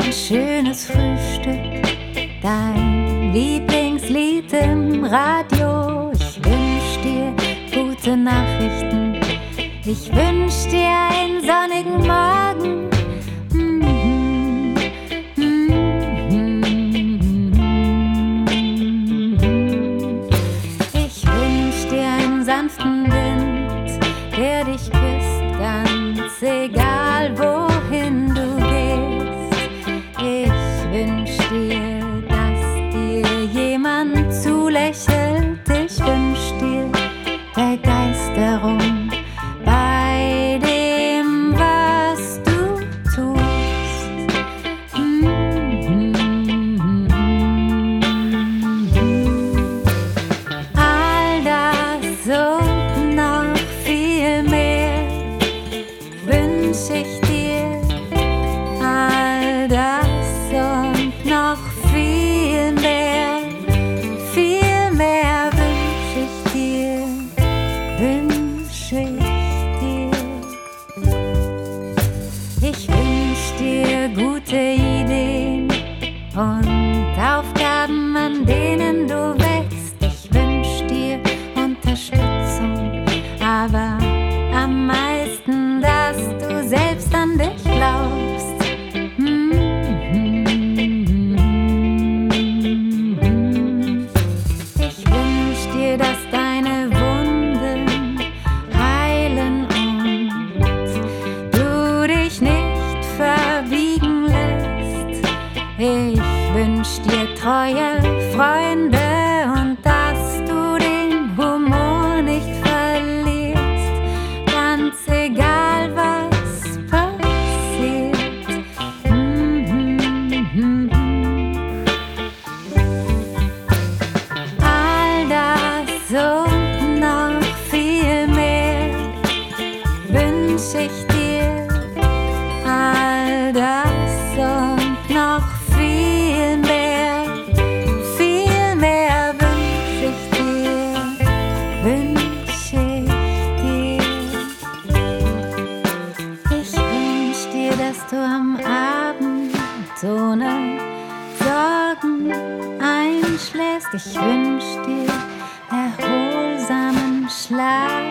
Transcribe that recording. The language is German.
ein schönes Frühstück, dein Lieblingslied im Radio. Ich wünsch dir gute Nachrichten, ich wünsch dir einen sonnigen Morgen. Ich wünsch dir einen sanften Wind, der dich küsst, ganz egal wohin du gehst. Ich wünsch dir, dass dir jemand zulächelt. Ich wünsch dir Begeisterung bei dem, was du tust. All das und noch viel mehr wünsch ich dir. All das und noch viel mehr wünsch ich dir, wünsch ich dir. Ich wünsch dir gute Ideen und Aufgaben, an denen du wächst. Ich wünsch dir Unterstützung, aber am meisten, dass du selbst an dich glaubst. Ich wünsch dir, dass deine Wunden heilen und du dich nicht verbiegen lässt. Ich wünsch dir treue Freunde und dass du den Humor nicht verlierst, ganz egal was passiert. All das und noch viel mehr wünsch ich dir. All das und noch viel mehr wünsch ich dir, wünsch ich dir. Ich wünsch dir, dass du am Abend ohne Sorgen einschläfst. Ich wünsch dir erholsamen Schlaf.